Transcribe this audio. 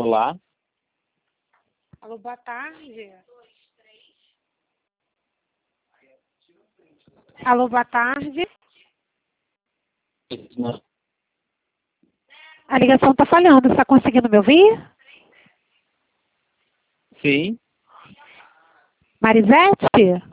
Olá. Alô, boa tarde. Alô, boa tarde. A ligação está falhando. Você está conseguindo me ouvir? Sim. Marisete?